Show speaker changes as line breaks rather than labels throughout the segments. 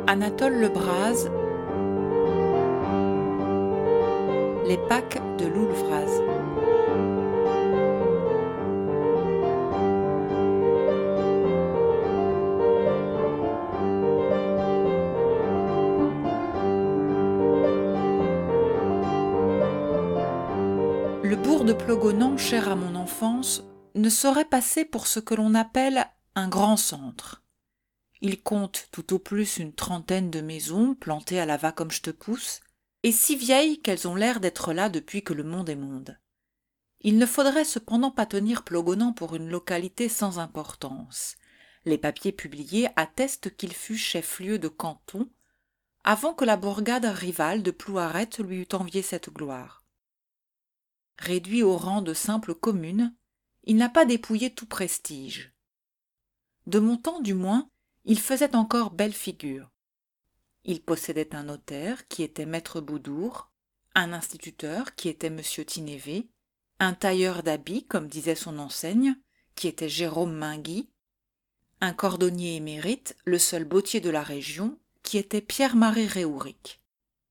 Anatole Lebras, Les Pâques de Loull Vraz. Le bourg de Plogonan, cher à mon enfance, ne saurait passer pour ce que l'on appelle un grand centre. Il compte tout au plus une trentaine de maisons plantées à la va comme je te pousse, et si vieilles qu'elles ont l'air d'être là depuis que le monde est monde. Il ne faudrait cependant pas tenir Plogonan pour une localité sans importance. Les papiers publiés attestent qu'il fut chef-lieu de canton avant que la bourgade rivale de Plouaret lui eût envié cette gloire. Réduit au rang de simple commune, il n'a pas dépouillé tout prestige. De mon temps du moins, il faisait encore belle figure. Il possédait un notaire qui était maître Boudour, un instituteur qui était monsieur Tinévé, un tailleur d'habits, comme disait son enseigne, qui était Jérôme Mainguy, un cordonnier émérite, le seul bottier de la région, qui était Pierre-Marie Réouric.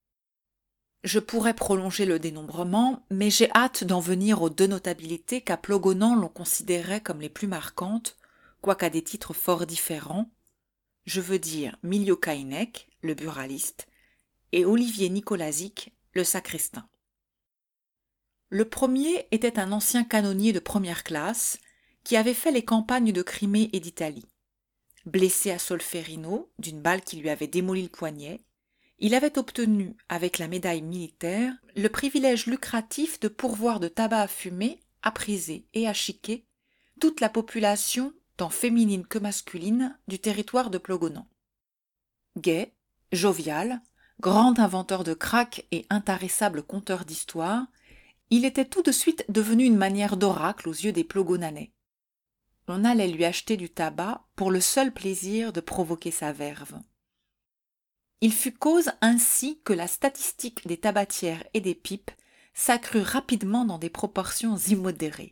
Je pourrais prolonger le dénombrement, mais j'ai hâte d'en venir aux deux notabilités qu'à Plogonan l'on considérait comme les plus marquantes, quoiqu'à des titres fort différents. Je veux dire Milio Caïnec, le buraliste, et Olivier Nicolazic, le sacristain. Le premier était un ancien canonnier de première classe qui avait fait les campagnes de Crimée et d'Italie. Blessé à Solferino d'une balle qui lui avait démoli le poignet, il avait obtenu, avec la médaille militaire, le privilège lucratif de pourvoir de tabac à fumer, à priser et à chiquer toute la population, tant féminine que masculine, du territoire de Plogonan. Gai, jovial, grand inventeur de crack et intarissable conteur d'histoires, il était tout de suite devenu une manière d'oracle aux yeux des Plogonanais. On allait lui acheter du tabac pour le seul plaisir de provoquer sa verve. Il fut cause ainsi que la statistique des tabatières et des pipes s'accrut rapidement dans des proportions immodérées.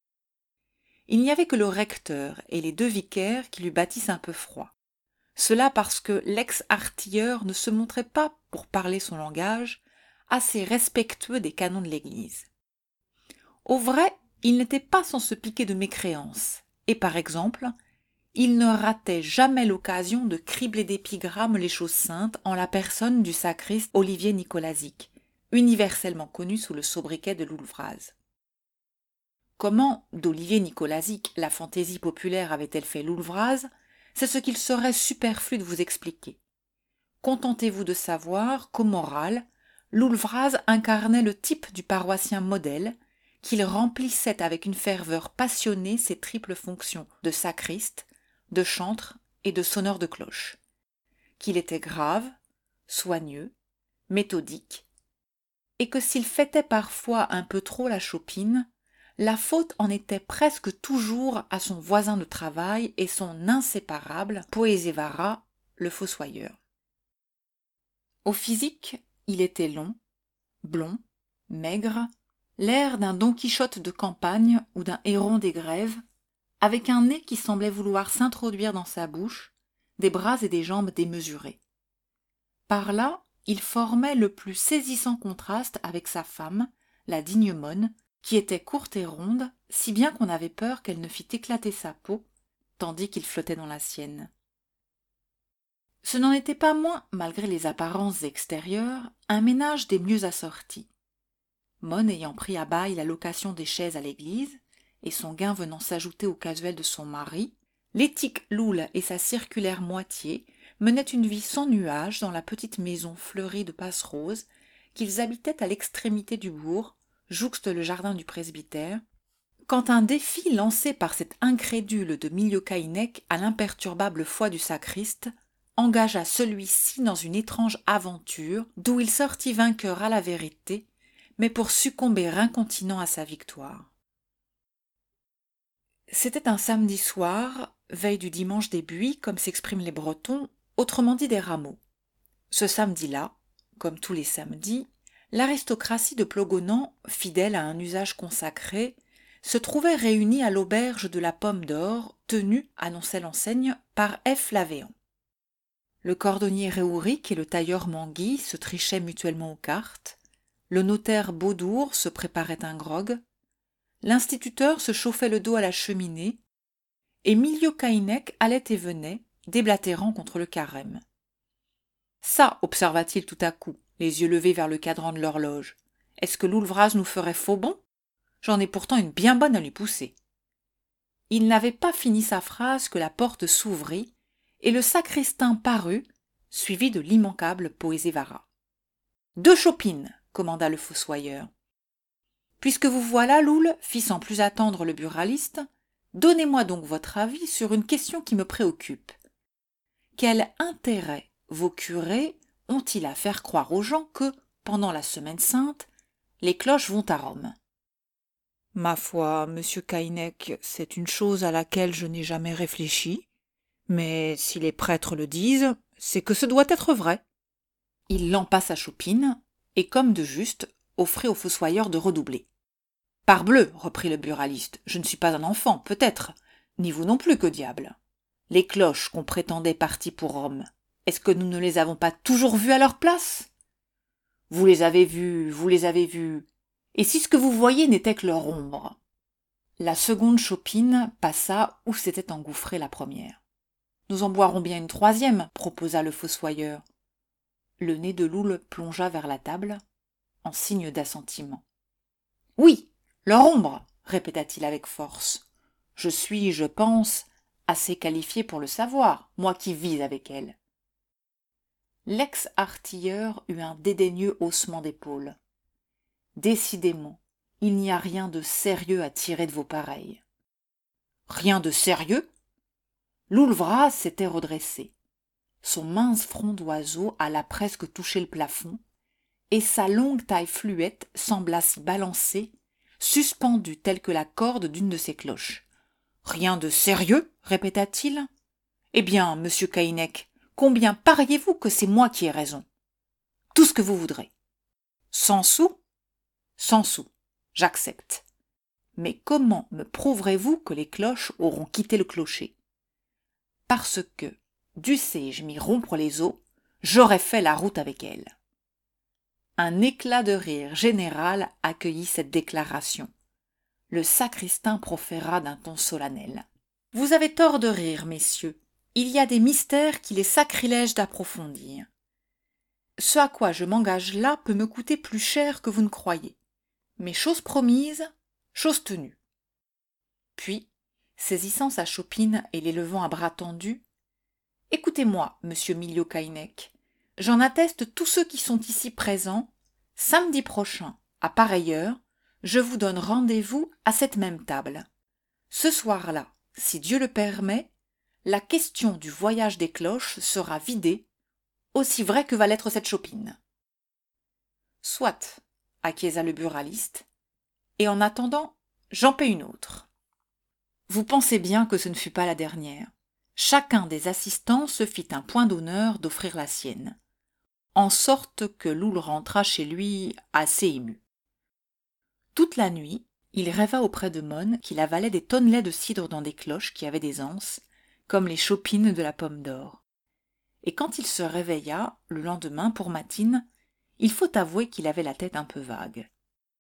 Il n'y avait que le recteur et les deux vicaires qui lui battissent un peu froid. Cela parce que l'ex-artilleur ne se montrait pas, pour parler son langage, assez respectueux des canons de l'Église. Au vrai, il n'était pas sans se piquer de mécréance, et par exemple, il ne ratait jamais l'occasion de cribler d'épigrammes les choses saintes en la personne du sacriste Olivier Nicolazic, universellement connu sous le sobriquet de Loull Vraz. Comment, d'Olivier Nicolazic, la fantaisie populaire avait-elle fait Loull Vraz ? C'est ce qu'il serait superflu de vous expliquer. Contentez-vous de savoir qu'au moral, Loull Vraz incarnait le type du paroissien modèle, qu'il remplissait avec une ferveur passionnée ses triples fonctions de sacriste, de chantre et de sonneur de cloche, qu'il était grave, soigneux, méthodique, et que s'il fêtait parfois un peu trop la chopine, la faute en était presque toujours à son voisin de travail et son inséparable Poézévara, le fossoyeur. Au physique, il était long, blond, maigre, l'air d'un Don Quichotte de campagne ou d'un héron des grèves, avec un nez qui semblait vouloir s'introduire dans sa bouche, des bras et des jambes démesurés. Par là, il formait le plus saisissant contraste avec sa femme, la digne Monne, qui était courte et ronde, si bien qu'on avait peur qu'elle ne fît éclater sa peau, tandis qu'il flottait dans la sienne. Ce n'en était pas moins, malgré les apparences extérieures, un ménage des mieux assortis. Monne ayant pris à bail la location des chaises à l'église, et son gain venant s'ajouter au casuel de son mari, l'éthique Loull et sa circulaire moitié menaient une vie sans nuages dans la petite maison fleurie de passeroses qu'ils habitaient à l'extrémité du bourg, jouxte le jardin du presbytère, quand un défi lancé par cet incrédule de Milio Caïnec à l'imperturbable foi du sacriste engagea celui-ci dans une étrange aventure d'où il sortit vainqueur à la vérité, mais pour succomber incontinent à sa victoire. C'était un samedi soir, veille du dimanche des buis, comme s'expriment les Bretons, autrement dit des rameaux. Ce samedi-là, comme tous les samedis, l'aristocratie de Plogonan, fidèle à un usage consacré, se trouvait réunie à l'auberge de la Pomme d'Or, tenue, annonçait l'enseigne, par F. Lavéant. Le cordonnier Réouric et le tailleur Manguy se trichaient mutuellement aux cartes. Le notaire Beaudour se préparait un grog. L'instituteur se chauffait le dos à la cheminée. Et Miliau Caïnec allait et venait, déblatérant contre le carême. Ça, observa-t-il tout à coup, les yeux levés vers le cadran de l'horloge. Est-ce que Loull-Vraz nous ferait faux bon? J'en ai pourtant une bien bonne à lui pousser. Il n'avait pas fini sa phrase que la porte s'ouvrit et le sacristain parut, suivi de l'immanquable Poézévara. « 2 chopines !» commanda le fossoyeur. « Puisque vous voilà, Loull, fit sans plus attendre le buraliste, donnez-moi donc votre avis sur une question qui me préoccupe. Quel intérêt vos curés ont-ils à faire croire aux gens que, pendant la Semaine Sainte, les cloches vont à Rome ? » « Ma foi, monsieur Caïnec, c'est une chose à laquelle je n'ai jamais réfléchi, mais si les prêtres le disent, c'est que ce doit être vrai. » Il lampa sa chopine, et comme de juste, offrit au fossoyeur de redoubler. « Parbleu, reprit le buraliste, je ne suis pas un enfant, peut-être, ni vous non plus, que diable. Les cloches qu'on prétendait parties pour Rome, est-ce que nous ne les avons pas toujours vues à leur place ? Vous les avez vues, et si ce que vous voyez n'était que leur ombre ? La seconde chopine passa où s'était engouffrée la première. « Nous en boirons bien une troisième, proposa le fossoyeur. Le nez de Loull plongea vers la table, en signe d'assentiment. « Oui, leur ombre, répéta-t-il avec force. Je suis, je pense, assez qualifié pour le savoir, moi qui vis avec elle. » L'ex-artilleur eut un dédaigneux haussement d'épaules. « Décidément, il n'y a rien de sérieux à tirer de vos pareils. »« Rien de sérieux ?» Loull-Vraz s'était redressé. Son mince front d'oiseau alla presque toucher le plafond, et sa longue taille fluette sembla s'y balancer, suspendue telle que la corde d'une de ses cloches. « Rien de sérieux ?» répéta-t-il. « Eh bien, monsieur Caïnec, combien pariez-vous que c'est moi qui ai raison ? Tout ce que vous voudrez. 100 sous ? 100 sous. J'accepte. Mais comment me prouverez-vous que les cloches auront quitté le clocher ? Parce que, dussé-je m'y rompre les os, j'aurais fait la route avec elles. » Un éclat de rire général accueillit cette déclaration. Le sacristain proféra d'un ton solennel. « Vous avez tort de rire, messieurs. Il y a des mystères qu'il est sacrilège d'approfondir. Ce à quoi je m'engage là peut me coûter plus cher que vous ne croyez. Mais chose promise, chose tenue. » Puis, saisissant sa chopine et l'élevant à bras tendus, « Écoutez-moi, monsieur Miliau Caïnec, j'en atteste tous ceux qui sont ici présents. Samedi prochain, à pareille heure, je vous donne rendez-vous à cette même table. Ce soir-là, si Dieu le permet, la question du voyage des cloches sera vidée, aussi vrai que va l'être cette chopine. »« Soit, » acquiesça le buraliste, « et en attendant, j'en paie une autre. » Vous pensez bien que ce ne fut pas la dernière. Chacun des assistants se fit un point d'honneur d'offrir la sienne, en sorte que Loull rentra chez lui assez ému. Toute la nuit, il rêva auprès de Monne qu'il avalait des tonnelets de cidre dans des cloches qui avaient des anses, comme les chopines de la pomme d'or. Et quand il se réveilla, le lendemain, pour matine, il faut avouer qu'il avait la tête un peu vague.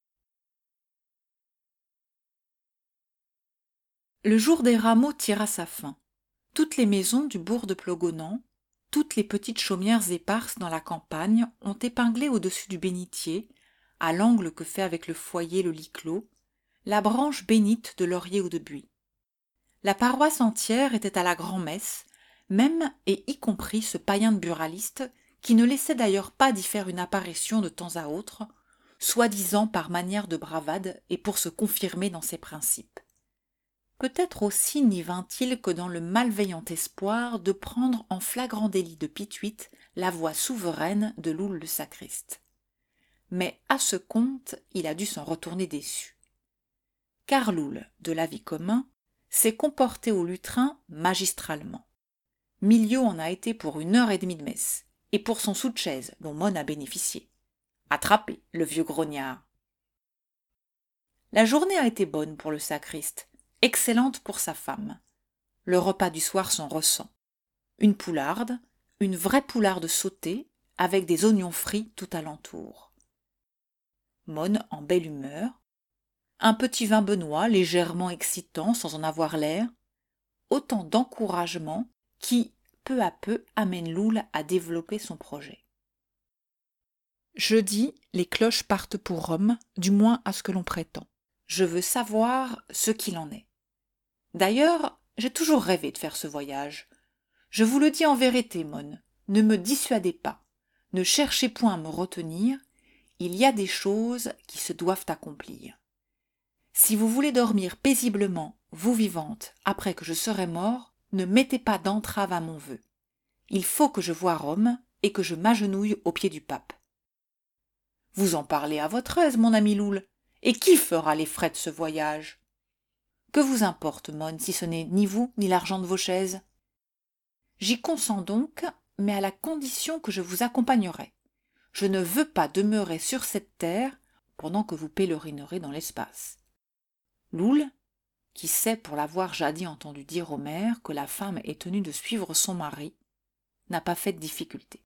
Le jour des rameaux tira sa fin. Toutes les maisons du bourg de Plogonan, toutes les petites chaumières éparses dans la campagne ont épinglé au-dessus du bénitier, à l'angle que fait avec le foyer le lit clos, la branche bénite de laurier ou de buis. La paroisse entière était à la grand-messe, même et y compris ce païen de buraliste qui ne laissait d'ailleurs pas d'y faire une apparition de temps à autre, soi-disant par manière de bravade et pour se confirmer dans ses principes. Peut-être aussi n'y vint-il que dans le malveillant espoir de prendre en flagrant délit de pituite la voix souveraine de Loull le sacriste. Mais à ce compte, il a dû s'en retourner déçu. Car Loull, de l'avis commun, s'est comporté au lutrin magistralement. Miliau en a été pour 1 heure et demie de messe, et pour son sou de chaise dont Monne a bénéficié. Attrapé, le vieux grognard. La journée a été bonne pour le sacriste, excellente pour sa femme. Le repas du soir s'en ressent. Une poularde, une vraie poularde sautée avec des oignons frits tout alentour. Mon en belle humeur, un petit vin benoît légèrement excitant sans en avoir l'air, autant d'encouragement qui, peu à peu, amène Loul à développer son projet. Jeudi, les cloches partent pour Rome, du moins à ce que l'on prétend. Je veux savoir ce qu'il en est. D'ailleurs, j'ai toujours rêvé de faire ce voyage. Je vous le dis en vérité, Mon, ne me dissuadez pas, ne cherchez point à me retenir, il y a des choses qui se doivent accomplir. Si vous voulez dormir paisiblement, vous vivante, après que je serai mort, ne mettez pas d'entrave à mon vœu. Il faut que je voie Rome et que je m'agenouille aux pieds du pape. Vous en parlez à votre aise, mon ami Loul, et qui fera les frais de ce voyage? Que vous importe, Mon, si ce n'est ni vous ni l'argent de vos chaises? J'y consens donc, mais à la condition que je vous accompagnerai. Je ne veux pas demeurer sur cette terre pendant que vous pèlerinerez dans l'espace. Loul, qui sait pour l'avoir jadis entendu dire au maire que la femme est tenue de suivre son mari, n'a pas fait de difficulté.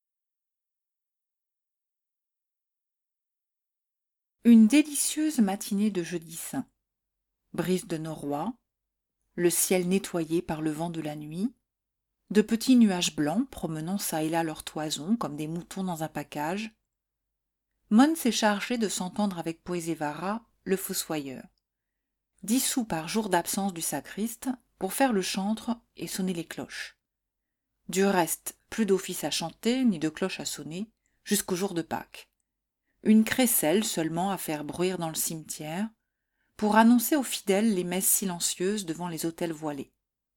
Une délicieuse matinée de jeudi saint. Brise de noroît, le ciel nettoyé par le vent de la nuit, de petits nuages blancs promenant çà et là leurs toisons comme des moutons dans un pacage. Mon s'est chargé de s'entendre avec Poézévara, le fossoyeur. 10 sous par jour d'absence du sacriste pour faire le chantre et sonner les cloches. Du reste, plus d'office à chanter ni de cloche à sonner jusqu'au jour de Pâques. Une crécelle seulement à faire bruire dans le cimetière pour annoncer aux fidèles les messes silencieuses devant les autels voilés.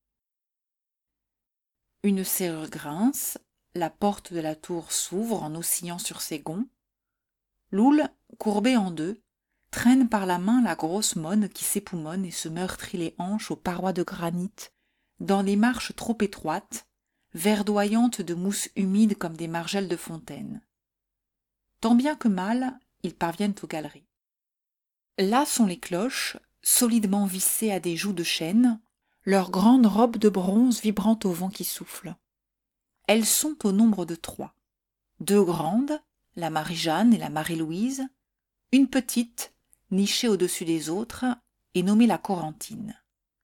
Une serrure grince, la porte de la tour s'ouvre en oscillant sur ses gonds. Loul, courbé en deux, traîne par la main la grosse Mon qui s'époumonne et se meurtrit les hanches aux parois de granit, dans des marches trop étroites, verdoyantes de mousse humide comme des margelles de fontaine. Tant bien que mal, ils parviennent aux galeries. Là sont les cloches, solidement vissées à des jougs de chêne, leurs grandes robes de bronze vibrant au vent qui souffle. Elles sont au nombre de 3. 2 grandes, la Marie-Jeanne et la Marie-Louise, une petite, nichée au-dessus des autres, et nommée la Corentine.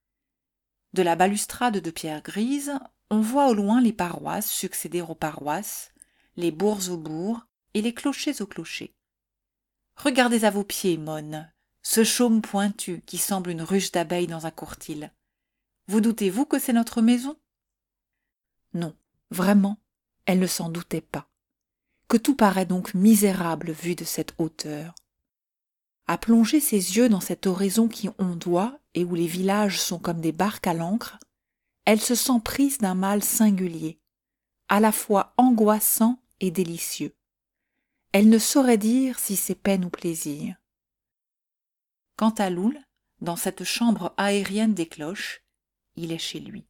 De la balustrade de pierre grise, on voit au loin les paroisses succéder aux paroisses, les bourgs aux bourgs et les clochers aux clochers. Regardez à vos pieds, Mon, ce chaume pointu qui semble une ruche d'abeilles dans un courtil. Vous doutez-vous que c'est notre maison? Non, vraiment, elle ne s'en doutait pas. Que tout paraît donc misérable vu de cette hauteur. À plonger ses yeux dans cet horizon qui ondoie et où les villages sont comme des barques à l'ancre, elle se sent prise d'un mal singulier, à la fois angoissant et délicieux. Elle ne saurait dire si c'est peine ou plaisir. Quant à Loul, dans cette chambre aérienne des cloches, il est chez lui.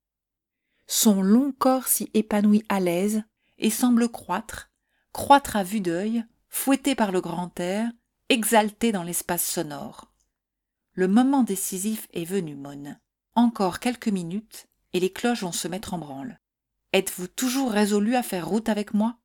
Son long corps s'y épanouit à l'aise et semble croître à vue d'œil, fouetté par le grand air, exalté dans l'espace sonore. Le moment décisif est venu, Mon. Encore quelques minutes, et les cloches vont se mettre en branle. Êtes-vous toujours résolue à faire route avec moi?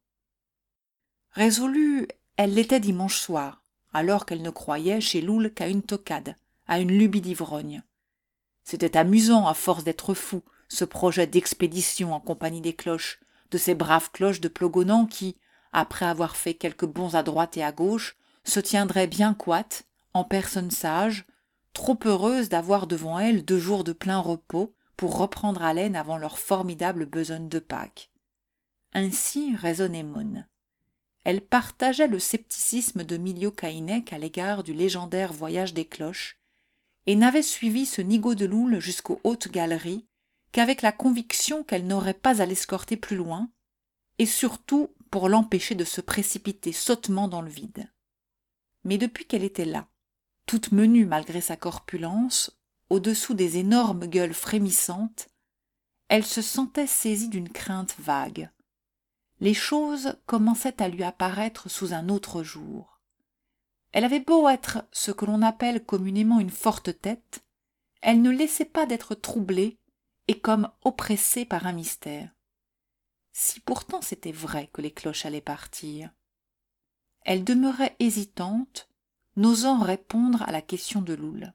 Résolue, elle l'était dimanche soir, alors qu'elle ne croyait chez Loul qu'à une toquade, à une lubie d'ivrogne. C'était amusant, à force d'être fou, ce projet d'expédition en compagnie des cloches, de ces braves cloches de Plogonan qui, après avoir fait quelques bonds à droite et à gauche, se tiendraient bien coites, en personnes sages, trop heureuses d'avoir devant elles 2 jours de plein repos pour reprendre haleine avant leur formidable besogne de Pâques. Ainsi raisonnait Mon. Elle partageait le scepticisme de Milio Caïnec à l'égard du légendaire voyage des cloches, et n'avait suivi ce nigaud de Loul jusqu'aux hautes galeries qu'avec la conviction qu'elle n'aurait pas à l'escorter plus loin, et surtout pour l'empêcher de se précipiter sottement dans le vide. Mais depuis qu'elle était là, toute menue malgré sa corpulence, au-dessous des énormes gueules frémissantes, elle se sentait saisie d'une crainte vague. Les choses commençaient à lui apparaître sous un autre jour. Elle avait beau être ce que l'on appelle communément une forte tête, elle ne laissait pas d'être troublée et comme oppressée par un mystère. Si pourtant c'était vrai que les cloches allaient partir. Elle demeurait hésitante, n'osant répondre à la question de Loull.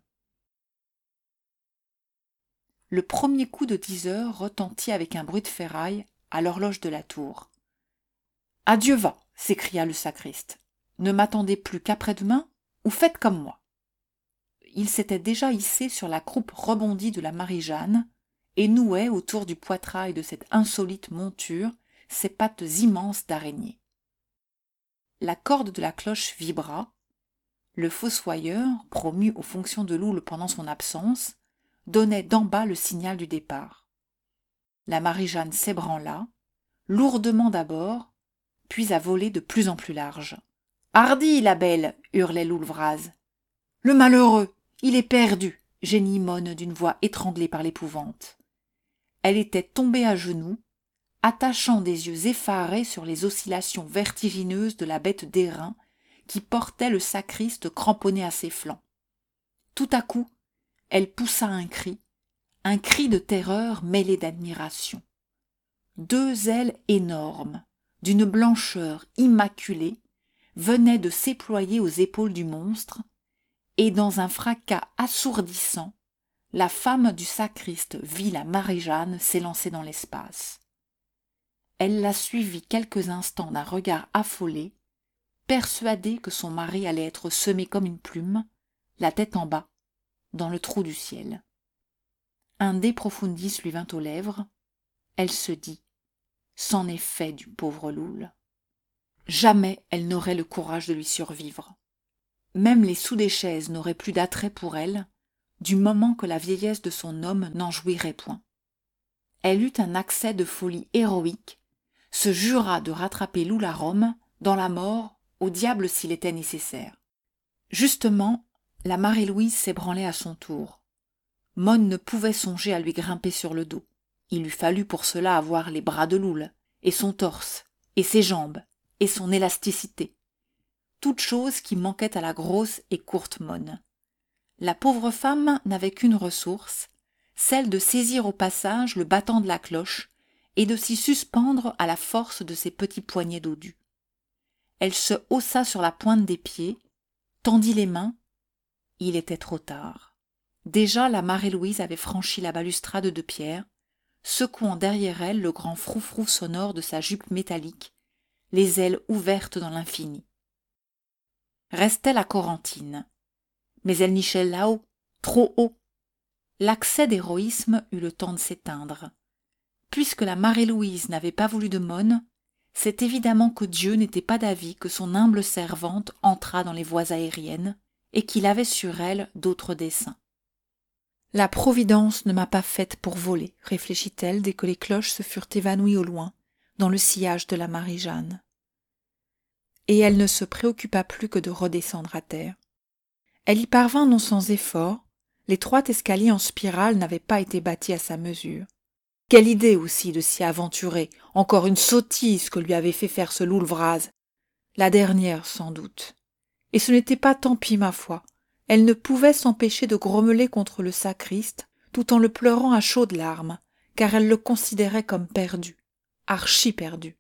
Le premier coup de 10 heures retentit avec un bruit de ferraille à l'horloge de la tour. « Adieu va !» s'écria le sacriste. « Ne m'attendez plus qu'après-demain, ou faites comme moi. » Il s'était déjà hissé sur la croupe rebondie de la Marie-Jeanne et nouait autour du poitrail de cette insolite monture ses pattes immenses d'araignée. La corde de la cloche vibra. Le fossoyeur, promu aux fonctions de Loull pendant son absence, donnait d'en bas le signal du départ. La Marie-Jeanne s'ébranla, lourdement d'abord, puis à voler de plus en plus large. « Hardi, la belle !» hurlait Loull Vraz. « Le malheureux, il est perdu !» gémit Monne d'une voix étranglée par l'épouvante. Elle était tombée à genoux, attachant des yeux effarés sur les oscillations vertigineuses de la bête d'airain qui portait le sacriste cramponné à ses flancs. Tout à coup, elle poussa un cri de terreur mêlé d'admiration. Deux ailes énormes, d'une blancheur immaculée, venaient de s'éployer aux épaules du monstre, et dans un fracas assourdissant, la femme du sacriste vit la Marie-Jeanne s'élancer dans l'espace. Elle la suivit quelques instants d'un regard affolé, persuadée que son mari allait être semé comme une plume, la tête en bas, dans le trou du ciel. Un de profundis lui vint aux lèvres. Elle se dit « C'en est fait du pauvre Loull. » Jamais elle n'aurait le courage de lui survivre. Même les sous-des-chaises n'auraient plus d'attrait pour elle, du moment que la vieillesse de son homme n'en jouirait point. Elle eut un accès de folie héroïque, se jura de rattraper Loull à Rome, dans la mort, au diable s'il était nécessaire. Justement, la Marie-Louise s'ébranlait à son tour. Monne ne pouvait songer à lui grimper sur le dos. Il eût fallu pour cela avoir les bras de Loull, et son torse, et ses jambes, et son élasticité. Toutes choses qui manquaient à la grosse et courte Monne. La pauvre femme n'avait qu'une ressource, celle de saisir au passage le battant de la cloche et de s'y suspendre à la force de ses petits poignets dodus. Elle se haussa sur la pointe des pieds, tendit les mains. Il était trop tard. Déjà la Marie-Louise avait franchi la balustrade de pierre, secouant derrière elle le grand froufrou sonore de sa jupe métallique, les ailes ouvertes dans l'infini. Restait la Corentine. Mais elle nichait là-haut, trop haut. L'accès d'héroïsme eut le temps de s'éteindre. Puisque la Marie-Louise n'avait pas voulu de Monne, c'est évidemment que Dieu n'était pas d'avis que son humble servante entrât dans les voies aériennes et qu'il avait sur elle d'autres desseins. La Providence ne m'a pas faite pour voler, réfléchit-elle dès que les cloches se furent évanouies au loin, dans le sillage de la Marie-Jeanne. Et elle ne se préoccupa plus que de redescendre à terre. Elle y parvint non sans effort, l'étroit escalier en spirale n'avait pas été bâti à sa mesure. Quelle idée aussi de s'y aventurer, encore une sottise que lui avait fait faire ce Loull Vraz. La dernière, sans doute. Et ce n'était pas tant pis, ma foi. Elle ne pouvait s'empêcher de grommeler contre le sacriste, tout en le pleurant à chaudes larmes, car elle le considérait comme perdu, archi perdu.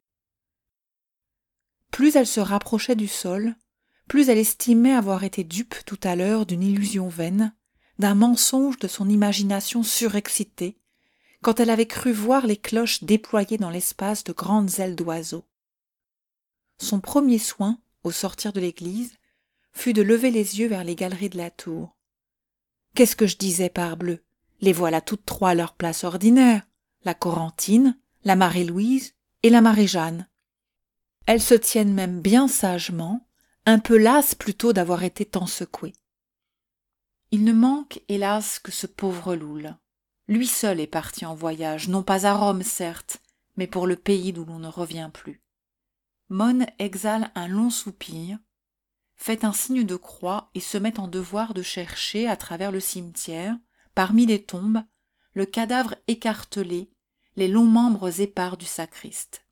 Plus elle se rapprochait du sol, plus elle estimait avoir été dupe tout à l'heure d'une illusion vaine, d'un mensonge de son imagination surexcitée, quand elle avait cru voir les cloches déployer dans l'espace de grandes ailes d'oiseaux. Son premier soin, au sortir de l'église, fut de lever les yeux vers les galeries de la tour. Qu'est-ce que je disais, parbleu? Les voilà toutes trois à leur place ordinaire, la Corentine, la Marie-Louise et la Marie-Jeanne. Elles se tiennent même bien sagement, un peu lasses plutôt d'avoir été tant secouées. Il ne manque, hélas, que ce pauvre Loull. Lui seul est parti en voyage, non pas à Rome, certes, mais pour le pays d'où l'on ne revient plus. Monne exhale un long soupir, fait un signe de croix et se met en devoir de chercher, à travers le cimetière, parmi les tombes, le cadavre écartelé, les longs membres épars du sacriste.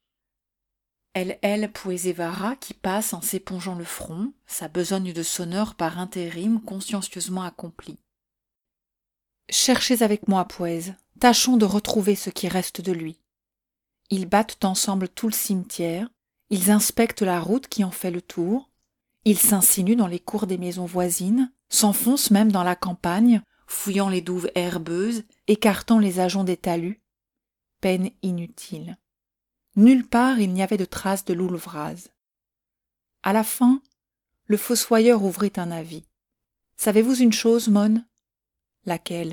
Elle Poézévara qui passe en s'épongeant le front, sa besogne de sonneur par intérim consciencieusement accomplie. Cherchez avec moi, Poèze, tâchons de retrouver ce qui reste de lui. Ils battent ensemble tout le cimetière, ils inspectent la route qui en fait le tour, ils s'insinuent dans les cours des maisons voisines, s'enfoncent même dans la campagne, fouillant les douves herbeuses, écartant les ajoncs des talus. Peine inutile. Nulle part il n'y avait de trace de loull vraz. À la fin, le fossoyeur ouvrit un avis. « Savez-vous une chose, Mon ?» ?»« Laquelle ? » ?»«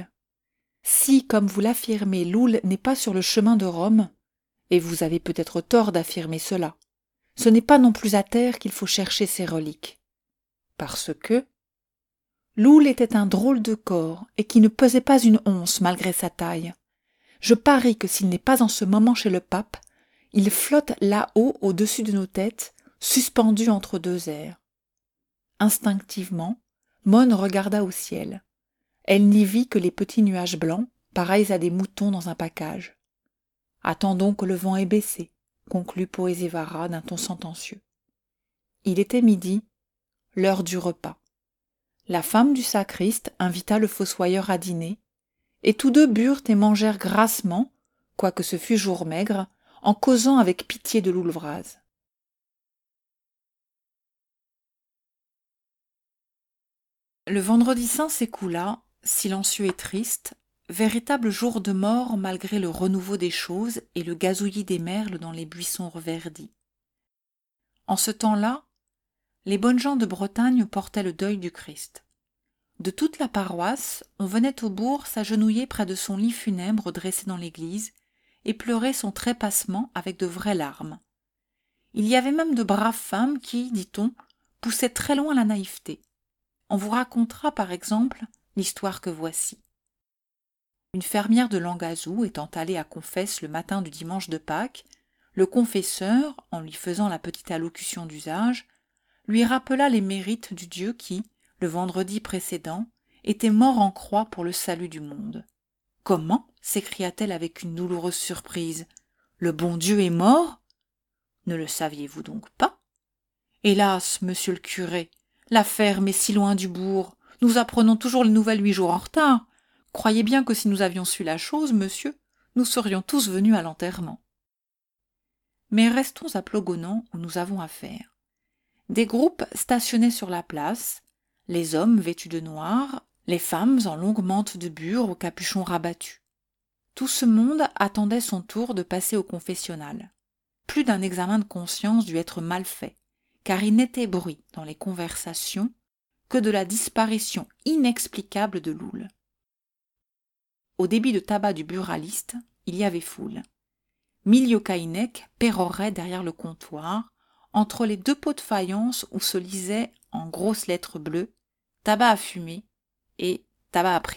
Si, comme vous l'affirmez, Loull n'est pas sur le chemin de Rome, et vous avez peut-être tort d'affirmer cela, ce n'est pas non plus à terre qu'il faut chercher ses reliques. Parce que Loull était un drôle de corps et qui ne pesait pas une once malgré sa taille. Je parie que s'il n'est pas en ce moment chez le pape, il flotte là-haut au-dessus de nos têtes, suspendu entre deux airs. Instinctivement, Mon regarda au ciel. Elle n'y vit que les petits nuages blancs, pareils à des moutons dans un pacage. « Attendons que le vent ait baissé », conclut Poézévara d'un ton sentencieux. Il était midi, l'heure du repas. La femme du sacriste invita le fossoyeur à dîner, et tous deux burent et mangèrent grassement, quoique ce fût jour maigre, en causant avec pitié de loull vraz. Le vendredi saint s'écoula, silencieux et triste, véritable jour de mort malgré le renouveau des choses et le gazouillis des merles dans les buissons reverdis. En ce temps-là, les bonnes gens de Bretagne portaient le deuil du Christ. De toute la paroisse, on venait au bourg s'agenouiller près de son lit funèbre dressé dans l'église et pleurer son trépassement avec de vraies larmes. Il y avait même de braves femmes qui, dit-on, poussaient très loin la naïveté. On vous racontera, par exemple, l'histoire que voici. Une fermière de Langazou étant allée à confesse le matin du dimanche de Pâques, le confesseur, en lui faisant la petite allocution d'usage, lui rappela les mérites du Dieu qui, le vendredi précédent, était mort en croix pour le salut du monde. « Comment » s'écria-t-elle avec une douloureuse surprise. « Le bon Dieu est mort ? Ne le saviez-vous donc pas ? Hélas, monsieur le curé, la ferme est si loin du bourg, nous apprenons toujours les nouvelles 8 jours en retard. Croyez bien que si nous avions su la chose, monsieur, nous serions tous venus à l'enterrement. » Mais restons à Plogonan où nous avons affaire. Des groupes stationnaient sur la place, les hommes vêtus de noir, les femmes en longues mantes de bure aux capuchons rabattus. Tout ce monde attendait son tour de passer au confessionnal. Plus d'un examen de conscience dut être mal fait, car il n'était bruit dans les conversations que de la disparition inexplicable de Loull. Au débit de tabac du buraliste, il y avait foule. Milio Caïnec pérorait derrière le comptoir, entre les 2 pots de faïence où se lisait en grosses lettres bleues « Tabac à fumer » et « Tabac à priser ».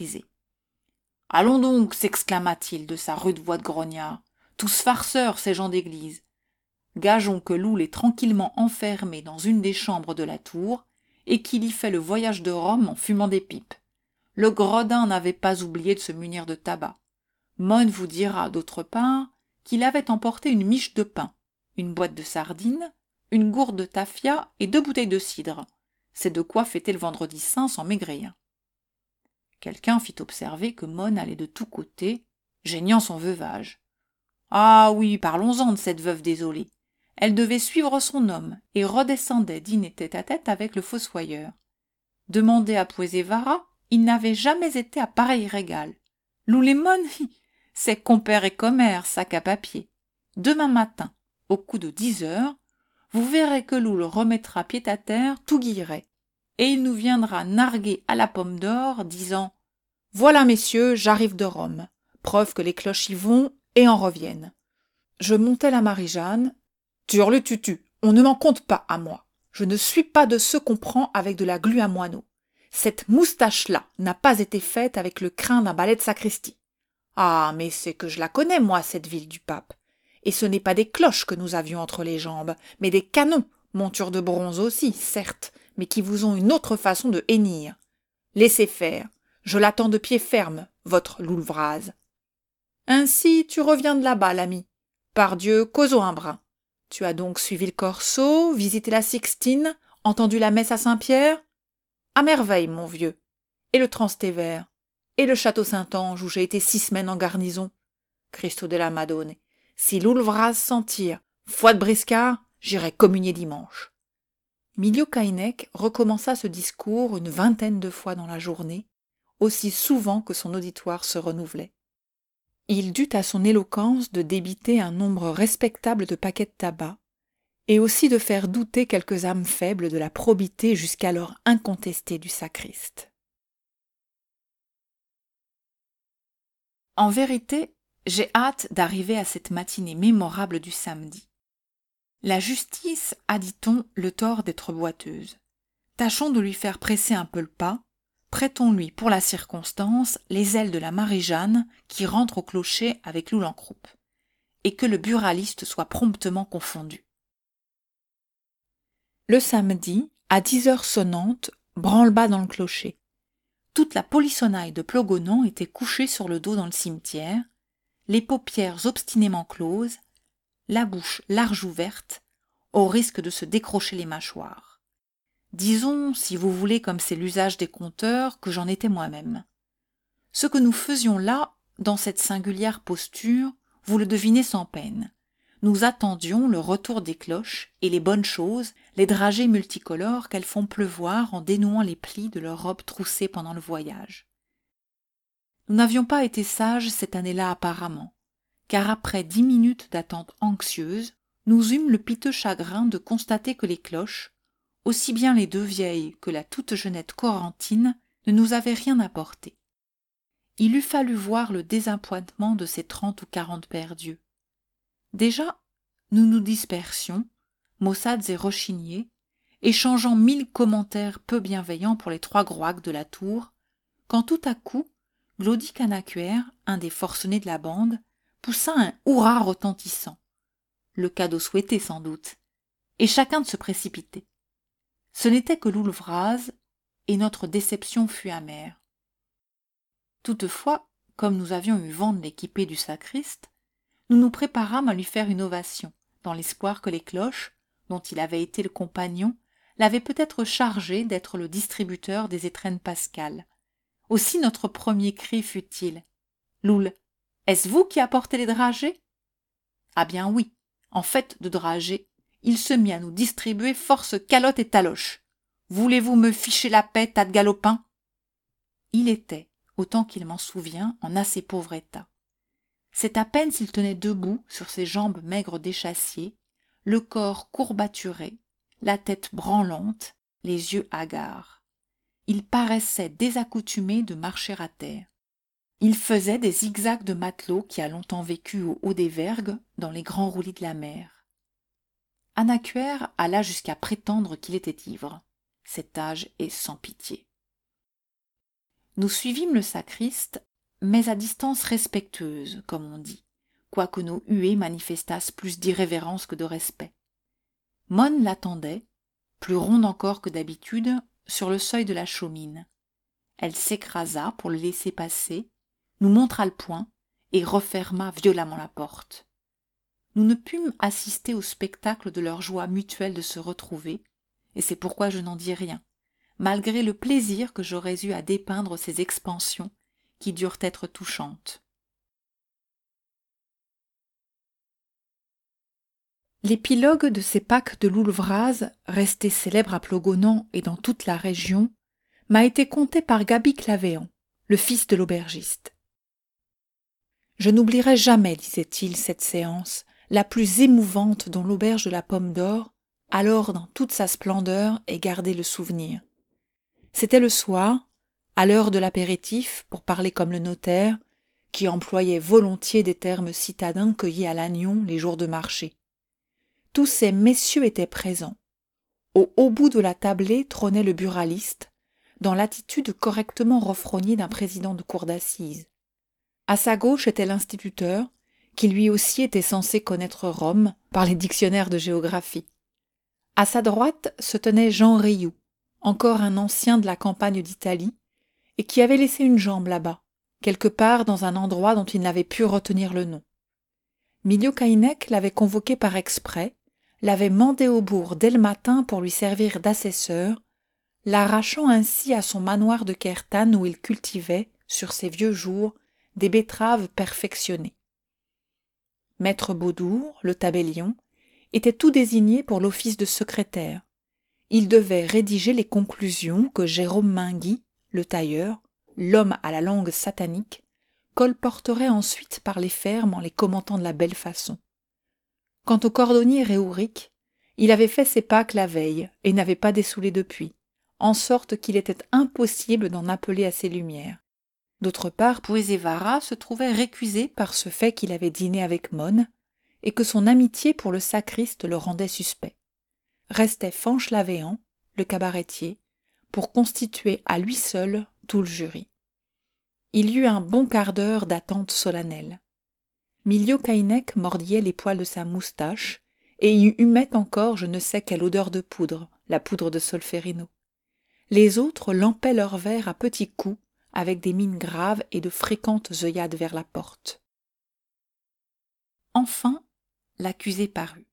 « Allons donc » s'exclama-t-il de sa rude voix de grognard. « Tous farceurs, ces gens d'église. Gageons que Loull est tranquillement enfermé dans une des chambres de la tour et qu'il y fait le voyage de Rome en fumant des pipes. Le gredin n'avait pas oublié de se munir de tabac. Mon vous dira, d'autre part, qu'il avait emporté une miche de pain, une boîte de sardines, une gourde de tafia et 2 bouteilles de cidre. C'est de quoi fêter le vendredi saint sans maigrir. Quelqu'un fit observer que Mon allait de tous côtés, geignant son veuvage. Ah oui, parlons-en de cette veuve désolée. Elle devait suivre son homme et redescendait dîner tête-à-tête avec le fossoyeur. Demandez à Poézévara, il n'avait jamais été à pareil régal. Loull et Mon, c'est compère et commère, sac à papier. Demain matin, au coup de 10 heures, vous verrez que Loull remettra pied à terre tout guilleret, et il nous viendra narguer à la pomme d'or, disant « Voilà, messieurs, j'arrive de Rome, preuve que les cloches y vont et en reviennent. Je montais la Marie-Jeanne. Turlututu, on ne m'en compte pas à moi. Je ne suis pas de ceux qu'on prend avec de la glu à moineau. Cette moustache-là n'a pas été faite avec le crin d'un balai de sacristie. Ah, mais c'est que je la connais, moi, cette ville du pape. Et ce n'est pas des cloches que nous avions entre les jambes, mais des canons, montures de bronze aussi, certes, mais qui vous ont une autre façon de hennir. Laissez faire, je l'attends de pied ferme, votre loull vraz. Ainsi, tu reviens de là-bas, l'ami. Pardieu, causons un brin. Tu as donc suivi le Corso, visité la Sixtine, entendu la messe à Saint-Pierre? À merveille, mon vieux. Et le Transtévère? Et le château Saint-Ange, où j'ai été 6 semaines en garnison? Cristo de la Madone, Si Loulvraz s'en tire, foi de briscard, j'irai communier dimanche. Milio Keinec recommença ce discours une vingtaine de fois dans la journée, aussi souvent que son auditoire se renouvelait. Il dut à son éloquence de débiter un nombre respectable de paquets de tabac, et aussi de faire douter quelques âmes faibles de la probité jusqu'alors incontestée du sacriste. En vérité, j'ai hâte d'arriver à cette matinée mémorable du samedi. La justice a, dit-on, le tort d'être boiteuse. Tâchons de lui faire presser un peu le pas, prêtons-lui pour la circonstance les ailes de la Marie-Jeanne qui rentre au clocher avec Loulencroupe, et que le buraliste soit promptement confondu. Le samedi, à 10 heures sonnantes, branle-bas dans le clocher. Toute la polissonnaille de Plogonan était couchée sur le dos dans le cimetière, les paupières obstinément closes, la bouche large ouverte, au risque de se décrocher les mâchoires. Disons, si vous voulez comme c'est l'usage des conteurs, que j'en étais moi-même. Ce que nous faisions là, dans cette singulière posture, vous le devinez sans peine. Nous attendions le retour des cloches et les bonnes choses, les dragées multicolores qu'elles font pleuvoir en dénouant les plis de leurs robes troussées pendant le voyage. Nous n'avions pas été sages cette année-là apparemment, car après 10 minutes d'attente anxieuse, nous eûmes le piteux chagrin de constater que les cloches, aussi bien les deux vieilles que la toute jeunette Corentine, ne nous avaient rien apporté. Il eût fallu voir le désappointement de ces 30 ou 40 pères Dieu. Déjà, nous nous dispersions, maussades et rechignés, échangeant 1000 commentaires peu bienveillants pour les 3 groaques de la tour, quand tout à coup, Glody Canacuère, un des forcenés de la bande, poussa un hurrah retentissant. Le cadeau souhaité sans doute, et chacun de se précipiter. Ce n'était que Loulvraz, et notre déception fut amère. Toutefois, comme nous avions eu vent de l'équipée du sacriste, nous nous préparâmes à lui faire une ovation, dans l'espoir que les cloches, dont il avait été le compagnon, l'avaient peut-être chargé d'être le distributeur des étrennes pascales. Aussi notre premier cri fut-il: « Loul, est-ce vous qui apportez les dragées ?» Ah bien oui, en fait de dragées, il se mit à nous distribuer force calottes et taloches. « Voulez-vous me ficher la paix, tas de galopins ?» Il était, autant qu'il m'en souvient, en assez pauvre état. C'est à peine s'il tenait debout sur ses jambes maigres d'échassier, le corps courbaturé, la tête branlante, les yeux hagards. Il paraissait désaccoutumé de marcher à terre. Il faisait des zigzags de matelot qui a longtemps vécu au haut des vergues dans les grands roulis de la mer. Anacuère alla jusqu'à prétendre qu'il était ivre. Cet âge est sans pitié. Nous suivîmes le sacriste, mais à distance respectueuse, comme on dit, quoique nos huées manifestassent plus d'irrévérence que de respect. Monne l'attendait, plus ronde encore que d'habitude, sur le seuil de la chaumine. Elle s'écrasa pour le laisser passer, nous montra le poing et referma violemment la porte. Nous ne pûmes assister au spectacle de leur joie mutuelle de se retrouver, et c'est pourquoi je n'en dis rien, malgré le plaisir que j'aurais eu à dépeindre ces expansions qui durent être touchantes. L'épilogue de ces Pâques de Loulvraz, resté célèbre à Plogonan et dans toute la région, m'a été conté par Gaby Clavéan, le fils de l'aubergiste. Je n'oublierai jamais, disait-il, cette séance, la plus émouvante dont l'auberge de la Pomme d'Or, alors dans toute sa splendeur, ait gardé le souvenir. C'était le soir, à l'heure de l'apéritif, pour parler comme le notaire, qui employait volontiers des termes citadins cueillis à Lannion les jours de marché. Tous ces messieurs étaient présents. Au haut bout de la tablée trônait le buraliste, dans l'attitude correctement renfrognée d'un président de cour d'assises. À sa gauche était l'instituteur, qui lui aussi était censé connaître Rome par les dictionnaires de géographie. À sa droite se tenait Jean Rioux, encore un ancien de la campagne d'Italie, et qui avait laissé une jambe là-bas, quelque part dans un endroit dont il n'avait pu retenir le nom. Milio Keinec l'avait convoqué par exprès, l'avait mandé au bourg dès le matin pour lui servir d'assesseur, l'arrachant ainsi à son manoir de Kertane où il cultivait, sur ses vieux jours, des betteraves perfectionnées. Maître Beaudour, le tabellion, était tout désigné pour l'office de secrétaire. Il devait rédiger les conclusions que Jérôme Mainguy, le tailleur, l'homme à la langue satanique, colporterait ensuite par les fermes en les commentant de la belle façon. Quant au cordonnier Réouric, il avait fait ses Pâques la veille et n'avait pas dessoulé depuis, en sorte qu'il était impossible d'en appeler à ses lumières. D'autre part, Pouézévara se trouvait récusé par ce fait qu'il avait dîné avec Monne et que son amitié pour le sacriste le rendait suspect. Restait Fanch-Lavéant, le cabaretier, pour constituer à lui seul tout le jury. Il y eut un bon quart d'heure d'attente solennelle. Miliau Caïnec mordillait les poils de sa moustache et y humait encore je ne sais quelle odeur de poudre, la poudre de Solferino. Les autres lampaient leurs verres à petits coups, avec des mines graves et de fréquentes œillades vers la porte. Enfin, l'accusé parut.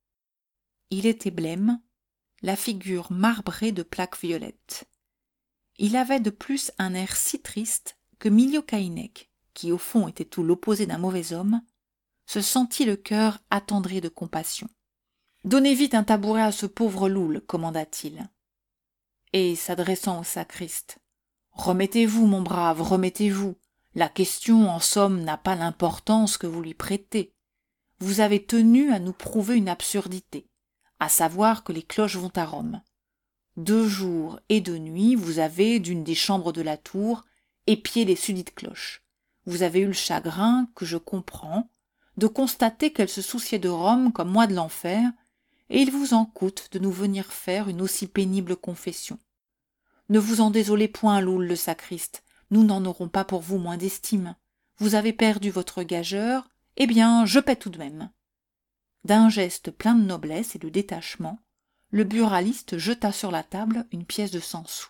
Il était blême, la figure marbrée de plaques violettes. Il avait de plus un air si triste que Miliau Caïnec, qui au fond était tout l'opposé d'un mauvais homme, se sentit le cœur attendri de compassion. « Donnez vite un tabouret à ce pauvre Loul, commanda-t-il. Et, s'adressant au sacriste, « Remettez-vous, mon brave, remettez-vous. La question, en somme, n'a pas l'importance que vous lui prêtez. Vous avez tenu à nous prouver une absurdité, à savoir que les cloches vont à Rome. 2 jours et 2 nuits, vous avez, d'une des chambres de la tour, épié les susdites cloches. Vous avez eu le chagrin, que je comprends, de constater qu'elles se souciaient de Rome comme moi de l'enfer, et il vous en coûte de nous venir faire une aussi pénible confession. Ne vous en désolez point, Loul le sacriste, nous n'en aurons pas pour vous moins d'estime. Vous avez perdu votre gageur, eh bien, je paie tout de même. » D'un geste plein de noblesse et de détachement, le buraliste jeta sur la table une pièce de 100 sous.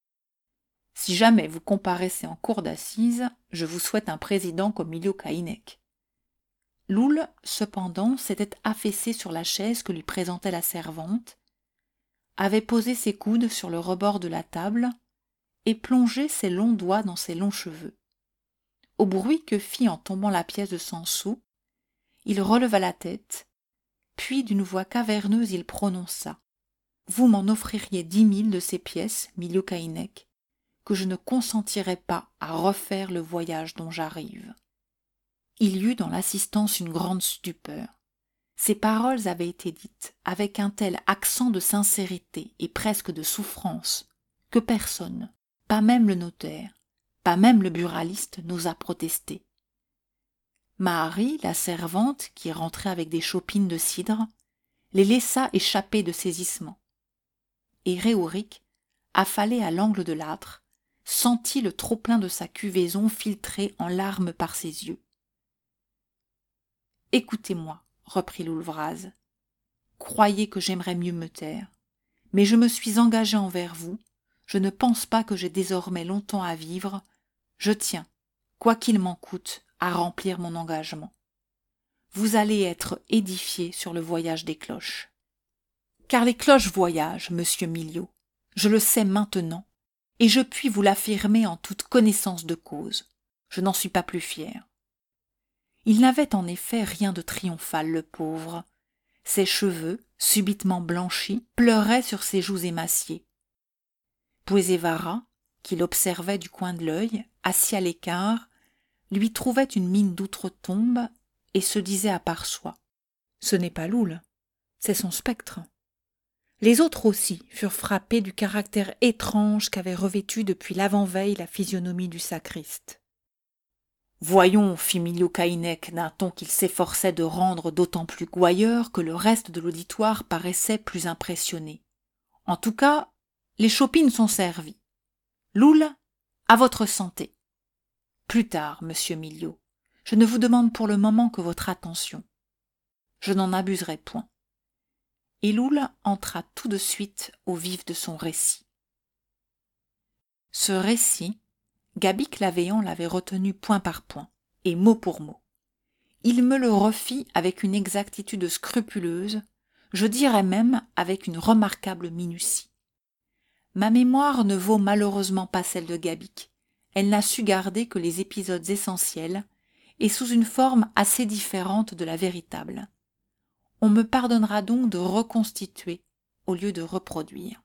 « Si jamais vous comparaissez en cour d'assises, je vous souhaite un président comme Miliau Caïnec. » Loul, cependant, s'était affaissé sur la chaise que lui présentait la servante, avait posé ses coudes sur le rebord de la table et plongé ses longs doigts dans ses longs cheveux. Au bruit que fit en tombant la pièce de 100 sous, il releva la tête, puis d'une voix caverneuse il prononça : « Vous m'en offririez 10 000 de ces pièces, Miliau Caïnec, que je ne consentirais pas à refaire le voyage dont j'arrive. » Il y eut dans l'assistance une grande stupeur. Ces paroles avaient été dites avec un tel accent de sincérité et presque de souffrance que personne, pas même le notaire, pas même le buraliste, n'osa protester. Marie, la servante, qui rentrait avec des chopines de cidre, les laissa échapper de saisissement. Et Réouric, affalé à l'angle de l'âtre, sentit le trop-plein de sa cuvaison filtrer en larmes par ses yeux. « Écoutez-moi, reprit Loull-Vraz. Croyez que j'aimerais mieux me taire, mais je me suis engagé envers vous, je ne pense pas que j'ai désormais longtemps à vivre, je tiens, quoi qu'il m'en coûte, à remplir mon engagement. Vous allez être édifié sur le voyage des cloches. Car les cloches voyagent, monsieur Miliau, je le sais maintenant, et je puis vous l'affirmer en toute connaissance de cause. Je n'en suis pas plus fier. » Il n'avait en effet rien de triomphal, le pauvre. Ses cheveux, subitement blanchis, pleuraient sur ses joues émaciées. Pouézévara, qui l'observait du coin de l'œil, assis à l'écart, lui trouvait une mine d'outre-tombe et se disait à part soi : « Ce n'est pas Loul, c'est son spectre. » Les autres aussi furent frappés du caractère étrange qu'avait revêtu depuis l'avant-veille la physionomie du sacriste. « Voyons, fit Miliau Caïnec d'un ton qu'il s'efforçait de rendre d'autant plus gouailleur que le reste de l'auditoire paraissait plus impressionné. En tout cas, les chopines sont servies. Loul, à votre santé. Plus tard, monsieur Miliau, je ne vous demande pour le moment que votre attention. Je n'en abuserai point. » Et Loul entra tout de suite au vif de son récit. Ce récit, Gabic-Lavéant l'avait retenu point par point, et mot pour mot. Il me le refit avec une exactitude scrupuleuse, je dirais même avec une remarquable minutie. Ma mémoire ne vaut malheureusement pas celle de Gabic, elle n'a su garder que les épisodes essentiels, et sous une forme assez différente de la véritable. On me pardonnera donc de reconstituer au lieu de reproduire.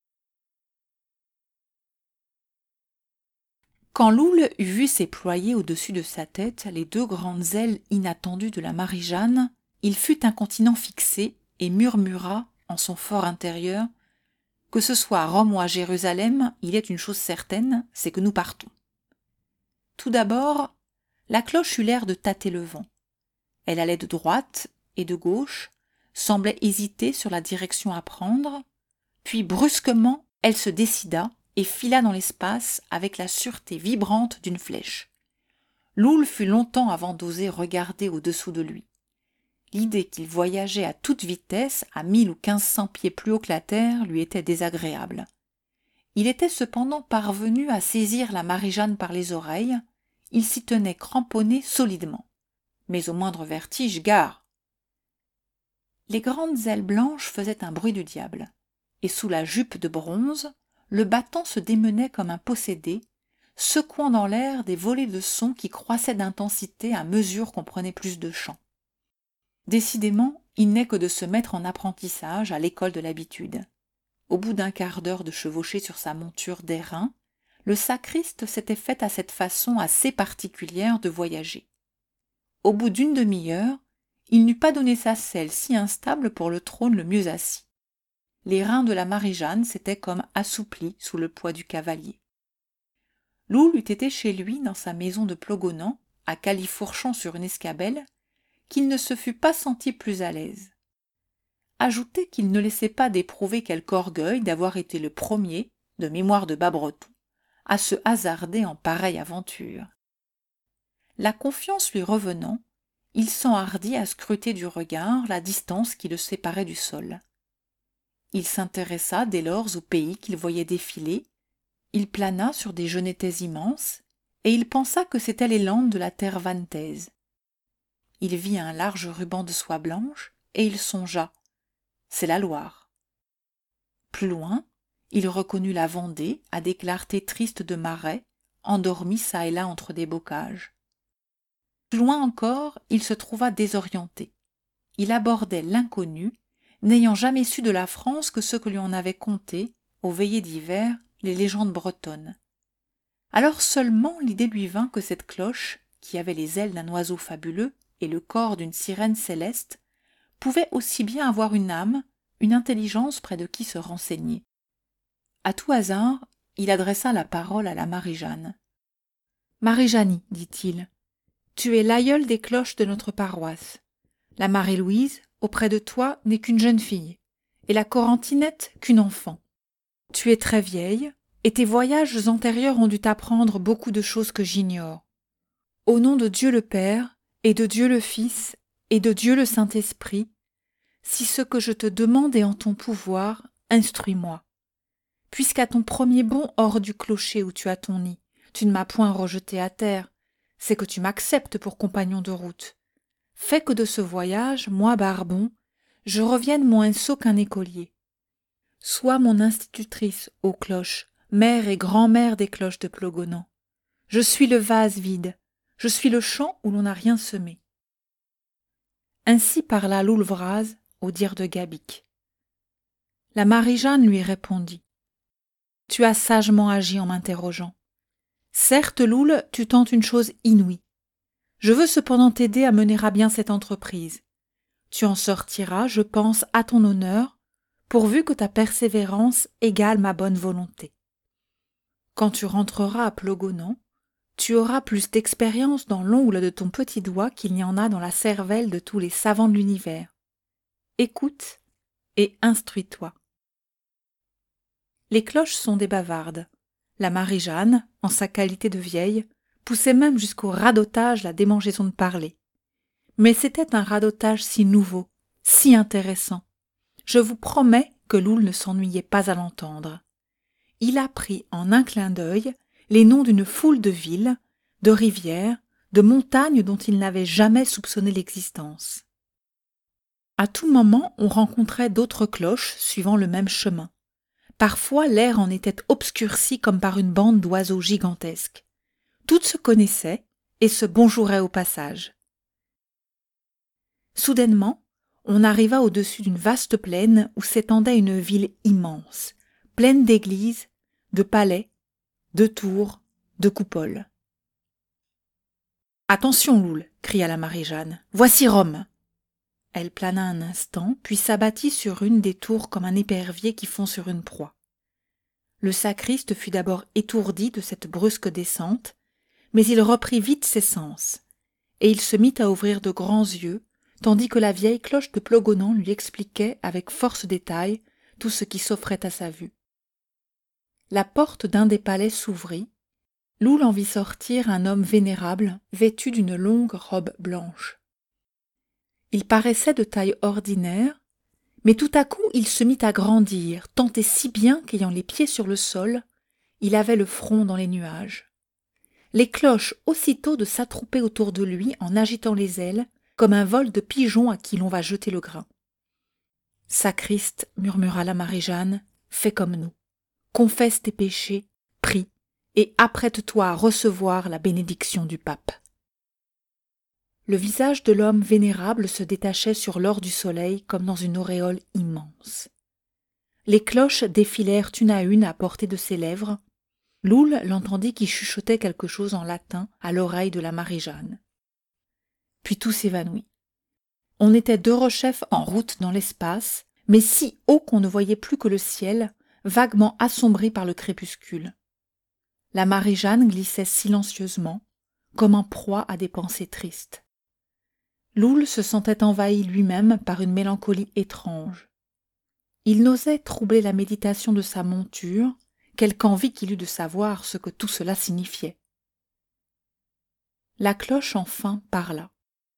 Quand Loull eut vu s'éployer au-dessus de sa tête les 2 grandes ailes inattendues de la Marie-Jeanne, il fut incontinent fixé et murmura en son fort intérieur « Que ce soit à Rome ou à Jérusalem, il est une chose certaine, c'est que nous partons. » Tout d'abord, la cloche eut l'air de tâter le vent. Elle allait de droite et de gauche, semblait hésiter sur la direction à prendre, puis brusquement elle se décida et fila dans l'espace avec la sûreté vibrante d'une flèche. Loull fut longtemps avant d'oser regarder au-dessous de lui. L'idée qu'il voyageait à toute vitesse, à 1000 ou 1500 pieds plus haut que la terre, lui était désagréable. Il était cependant parvenu à saisir la Marie-Jeanne par les oreilles, il s'y tenait cramponné solidement. Mais au moindre vertige, gare! Les grandes ailes blanches faisaient un bruit du diable, et sous la jupe de bronze, le battant se démenait comme un possédé, secouant dans l'air des volées de sons qui croissaient d'intensité à mesure qu'on prenait plus de champ. Décidément, il n'est que de se mettre en apprentissage à l'école de l'habitude. Au bout d'un quart d'heure de chevaucher sur sa monture d'airain, le sacriste s'était fait à cette façon assez particulière de voyager. Au bout d'une demi-heure, il n'eût pas donné sa selle si instable pour le trône le mieux assis. Les reins de la Marie-Jeanne s'étaient comme assouplis sous le poids du cavalier. Loull eût été chez lui dans sa maison de Plogonan, à califourchon sur une escabelle, qu'il ne se fût pas senti plus à l'aise. Ajoutez qu'il ne laissait pas d'éprouver quelque orgueil d'avoir été le premier, de mémoire de bas-breton, à se hasarder en pareille aventure. La confiance lui revenant, il s'enhardit à scruter du regard la distance qui le séparait du sol. Il s'intéressa dès lors au pays qu'il voyait défiler, il plana sur des genétais immenses, et il pensa que c'étaient les landes de la terre vantaise. Il vit un large ruban de soie blanche, et il songea « c'est la Loire ». Plus loin, il reconnut la Vendée à des clartés tristes de marais, endormis çà et là entre des bocages. Plus loin encore, il se trouva désorienté. Il abordait l'inconnu, n'ayant jamais su de la France que ce que lui en avaient conté, aux veillées d'hiver, les légendes bretonnes. Alors seulement l'idée lui vint que cette cloche, qui avait les ailes d'un oiseau fabuleux et le corps d'une sirène céleste, pouvait aussi bien avoir une âme, une intelligence près de qui se renseigner. À tout hasard, il adressa la parole à la Marie-Jeanne. « Marie-Jeannie, dit-il, tu es l'aïeule des cloches de notre paroisse. La Marie-Louise, auprès de toi, n'est qu'une jeune fille, et la Corentinette qu'une enfant. Tu es très vieille, et tes voyages antérieurs ont dû t'apprendre beaucoup de choses que j'ignore. Au nom de Dieu le Père, et de Dieu le Fils, et de Dieu le Saint-Esprit, si ce que je te demande est en ton pouvoir, instruis-moi. Puisqu'à ton premier bond hors du clocher où tu as ton nid, tu ne m'as point rejeté à terre, c'est que tu m'acceptes pour compagnon de route. Fais que de ce voyage, moi Barbon, je revienne moins sot qu'un écolier. Sois mon institutrice, ô cloche, mère et grand-mère des cloches de Plogonan. Je suis le vase vide, je suis le champ où l'on n'a rien semé. » Ainsi parla Loull Vraz, au dire de Gabic. La Marie-Jeanne lui répondit. « Tu as sagement agi en m'interrogeant. Certes, Loull, tu tentes une chose inouïe. Je veux cependant t'aider à mener à bien cette entreprise. Tu en sortiras, je pense, à ton honneur, pourvu que ta persévérance égale ma bonne volonté. Quand tu rentreras à Plogonan, tu auras plus d'expérience dans l'ongle de ton petit doigt qu'il n'y en a dans la cervelle de tous les savants de l'univers. Écoute et instruis-toi. » Les cloches sont des bavardes. La Marie-Jeanne, en sa qualité de vieille, poussait même jusqu'au radotage la démangeaison de parler. Mais c'était un radotage si nouveau, si intéressant. Je vous promets que Loull ne s'ennuyait pas à l'entendre. Il apprit en un clin d'œil les noms d'une foule de villes, de rivières, de montagnes dont il n'avait jamais soupçonné l'existence. À tout moment, on rencontrait d'autres cloches suivant le même chemin. Parfois, l'air en était obscurci comme par une bande d'oiseaux gigantesques. Toutes se connaissaient, et se bonjourait au passage. Soudainement, on arriva au-dessus d'une vaste plaine où s'étendait une ville immense, pleine d'églises, de palais, de tours, de coupoles. « Attention, Loul !» cria la Marie-Jeanne. « Voici Rome !» Elle plana un instant, puis s'abattit sur une des tours comme un épervier qui fond sur une proie. Le sacriste fut d'abord étourdi de cette brusque descente, mais il reprit vite ses sens, et il se mit à ouvrir de grands yeux, tandis que la vieille cloche de Plogonan lui expliquait avec force détail tout ce qui s'offrait à sa vue. La porte d'un des palais s'ouvrit. Loul en vit sortir un homme vénérable, vêtu d'une longue robe blanche. Il paraissait de taille ordinaire, mais tout à coup il se mit à grandir, tant et si bien qu'ayant les pieds sur le sol, il avait le front dans les nuages. Les cloches aussitôt de s'attrouper autour de lui en agitant les ailes, comme un vol de pigeons à qui l'on va jeter le grain. « Sacriste, murmura la Marie-Jeanne, fais comme nous. Confesse tes péchés, prie, et apprête-toi à recevoir la bénédiction du pape. » Le visage de l'homme vénérable se détachait sur l'or du soleil comme dans une auréole immense. Les cloches défilèrent une à une à portée de ses lèvres. Loul l'entendit qui chuchotait quelque chose en latin à l'oreille de la Marie-Jeanne. Puis tout s'évanouit. On était derechef en route dans l'espace, mais si haut qu'on ne voyait plus que le ciel, vaguement assombri par le crépuscule. La Marie-Jeanne glissait silencieusement, comme en proie à des pensées tristes. Loul se sentait envahi lui-même par une mélancolie étrange. Il n'osait troubler la méditation de sa monture, quelque envie qu'il eût de savoir ce que tout cela signifiait. La cloche enfin parla.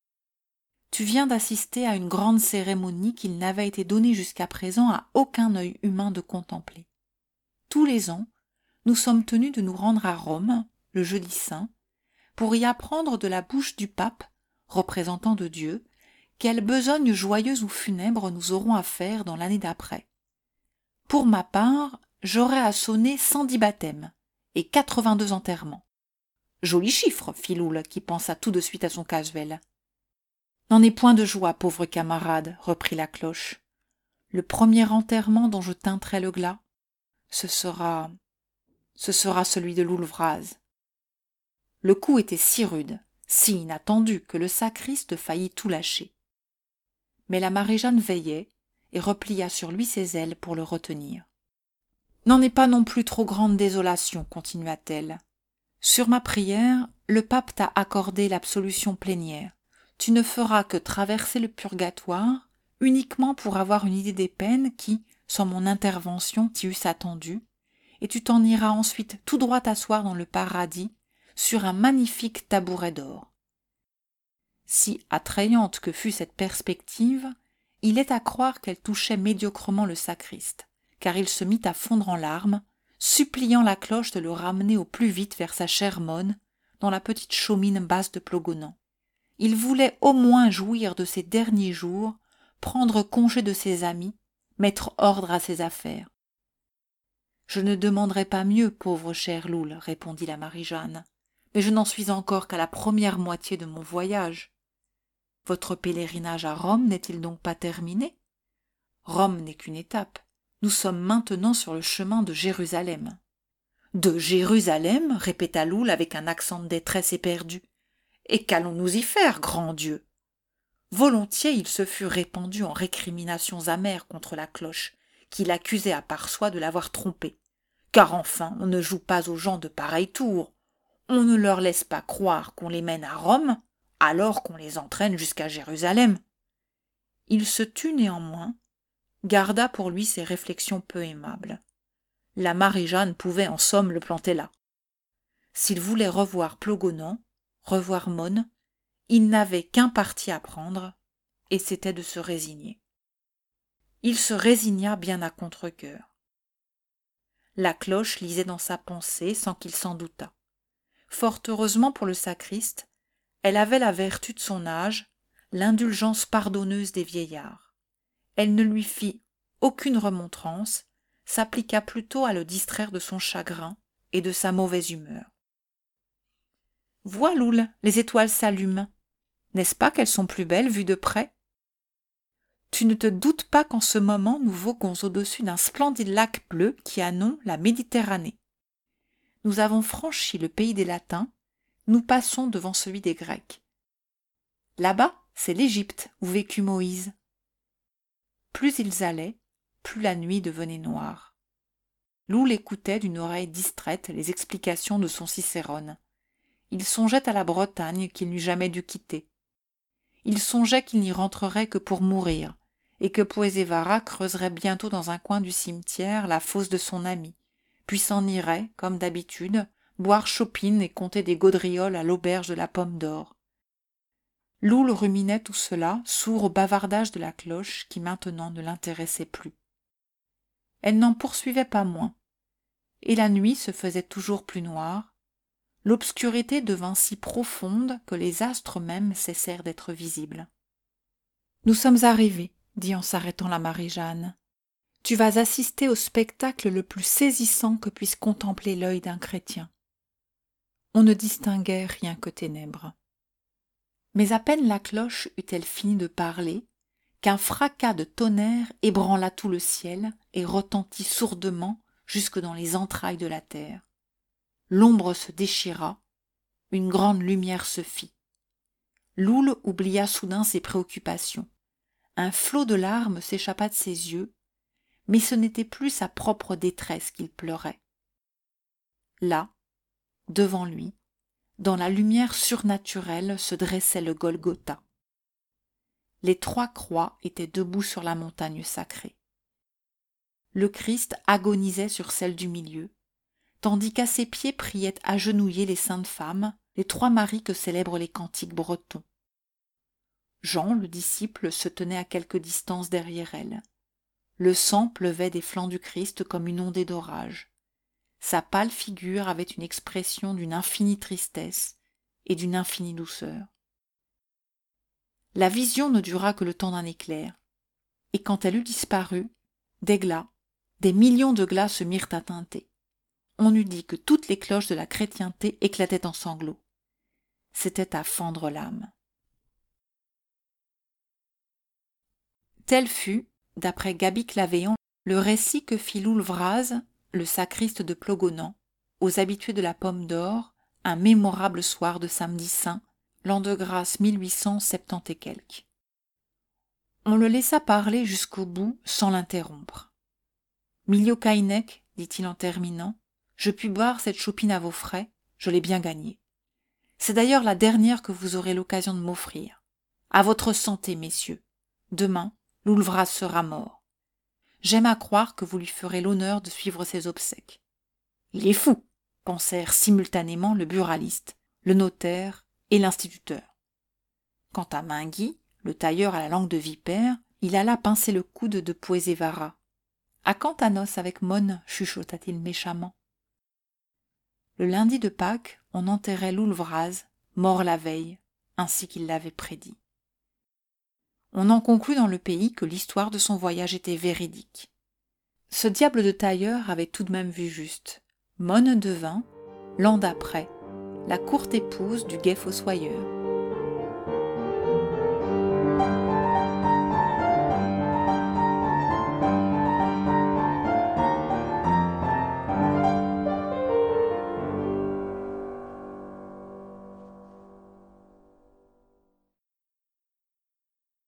« Tu viens d'assister à une grande cérémonie qu'il n'avait été donnée jusqu'à présent à aucun œil humain de contempler. Tous les ans, nous sommes tenus de nous rendre à Rome, le jeudi saint, pour y apprendre de la bouche du pape, représentant de Dieu, quelle besogne joyeuse ou funèbre nous aurons à faire dans l'année d'après. Pour ma part, j'aurai à sonner 110 baptêmes et 82 enterrements. Joli chiffre, fit Loul, qui pensa tout de suite à son casuel. N'en aie point de joie, pauvre camarade, reprit la cloche. Le premier enterrement dont je tinterai le glas, ce sera celui de Loul Vraz. Le coup était si rude, si inattendu, que le sacriste faillit tout lâcher. Mais la Marie-Jeanne veillait et replia sur lui ses ailes pour le retenir. « N'en est pas non plus trop grande désolation, continua-t-elle. Sur ma prière, le pape t'a accordé l'absolution plénière. Tu ne feras que traverser le purgatoire uniquement pour avoir une idée des peines qui, sans mon intervention, t'y eussent attendu, et tu t'en iras ensuite tout droit t'asseoir dans le paradis sur un magnifique tabouret d'or. » Si attrayante que fût cette perspective, il est à croire qu'elle touchait médiocrement le sacriste, car il se mit à fondre en larmes, suppliant la cloche de le ramener au plus vite vers sa chère Monne, dans la petite chaumine basse de Plogonan. Il voulait au moins jouir de ses derniers jours, prendre congé de ses amis, mettre ordre à ses affaires. « Je ne demanderai pas mieux, pauvre cher Loul, répondit la Marie-Jeanne, mais je n'en suis encore qu'à la première moitié de mon voyage. Votre pèlerinage à Rome n'est-il donc pas terminé? Rome n'est qu'une étape. Nous sommes maintenant sur le chemin de Jérusalem. »« De Jérusalem » répéta Loul avec un accent de détresse éperdue. « Et qu'allons-nous y faire, grand Dieu ?» Volontiers il se fût répandu en récriminations amères contre la cloche, qui l'accusait à part soi de l'avoir trompé. Car enfin, on ne joue pas aux gens de pareils tours. On ne leur laisse pas croire qu'on les mène à Rome, alors qu'on les entraîne jusqu'à Jérusalem. Il se tut néanmoins, garda pour lui ses réflexions peu aimables. La Marie-Jeanne pouvait en somme le planter là. S'il voulait revoir Plogonan, revoir Monne, il n'avait qu'un parti à prendre, et c'était de se résigner. Il se résigna bien à contre-cœur. La cloche lisait dans sa pensée sans qu'il s'en doutât. Fort heureusement pour le sacriste, elle avait la vertu de son âge, l'indulgence pardonneuse des vieillards. Elle ne lui fit aucune remontrance, s'appliqua plutôt à le distraire de son chagrin et de sa mauvaise humeur. « Vois, Loul, les étoiles s'allument. N'est-ce pas qu'elles sont plus belles vues de près? Tu ne te doutes pas qu'en ce moment nous voguons au-dessus d'un splendide lac bleu qui a nom la Méditerranée. Nous avons franchi le pays des Latins, nous passons devant celui des Grecs. Là-bas, c'est l'Égypte où vécut Moïse. Plus ils allaient, plus la nuit devenait noire. Loul écoutait d'une oreille distraite les explications de son Cicérone. Il songeait à la Bretagne qu'il n'eût jamais dû quitter. Il songeait qu'il n'y rentrerait que pour mourir, et que Poézévara creuserait bientôt dans un coin du cimetière la fosse de son ami, puis s'en irait, comme d'habitude, boire chopine et compter des gaudrioles à l'auberge de la Pomme d'Or. Loul ruminait tout cela, sourd au bavardage de la cloche qui maintenant ne l'intéressait plus. Elle n'en poursuivait pas moins, et la nuit se faisait toujours plus noire. L'obscurité devint si profonde que les astres même cessèrent d'être visibles. « Nous sommes arrivés, dit en s'arrêtant la Marie-Jeanne. Tu vas assister au spectacle le plus saisissant que puisse contempler l'œil d'un chrétien. » On ne distinguait rien que ténèbres. Mais à peine la cloche eut-elle fini de parler, qu'un fracas de tonnerre ébranla tout le ciel et retentit sourdement jusque dans les entrailles de la terre. L'ombre se déchira, une grande lumière se fit. Loul oublia soudain ses préoccupations. Un flot de larmes s'échappa de ses yeux, mais ce n'était plus sa propre détresse qu'il pleurait. Là, devant lui, dans la lumière surnaturelle se dressait le Golgotha. Les 3 croix étaient debout sur la montagne sacrée. Le Christ agonisait sur celle du milieu, tandis qu'à ses pieds priaient agenouillées les saintes femmes, les 3 Maries que célèbrent les cantiques bretons. Jean, le disciple, se tenait à quelque distance derrière elle. Le sang pleuvait des flancs du Christ comme une ondée d'orage. Sa pâle figure avait une expression d'une infinie tristesse et d'une infinie douceur. La vision ne dura que le temps d'un éclair, et quand elle eut disparu, des glas, des millions de glas se mirent à tinter. On eût dit que toutes les cloches de la chrétienté éclataient en sanglots. C'était à fendre l'âme. Tel fut, d'après Gaby Clavéan, le récit que fit Loul Vraz, le sacriste de Plogonan, aux habitués de la Pomme d'Or, un mémorable soir de samedi saint, l'an de grâce 1870 et quelques. On le laissa parler jusqu'au bout sans l'interrompre. « Milio Caïnec, dit-il en terminant, je puis boire cette chopine à vos frais, je l'ai bien gagnée. C'est d'ailleurs la dernière que vous aurez l'occasion de m'offrir. À votre santé, messieurs. Demain, Loul Vraz sera mort. J'aime à croire que vous lui ferez l'honneur de suivre ses obsèques. » Il est fou, pensèrent simultanément le buraliste, le notaire et l'instituteur. Quant à Mainguy, le tailleur à la langue de vipère, il alla pincer le coude de Poézévara. « À quand ta noce avec Mon ?» chuchota-t-il méchamment. Le lundi de Pâques, on enterrait Loul Vraz, mort la veille, ainsi qu'il l'avait prédit. On en conclut dans le pays que l'histoire de son voyage était véridique. Ce diable de tailleur avait tout de même vu juste. Mon devint, l'an d'après, la courte épouse du gai fossoyeur.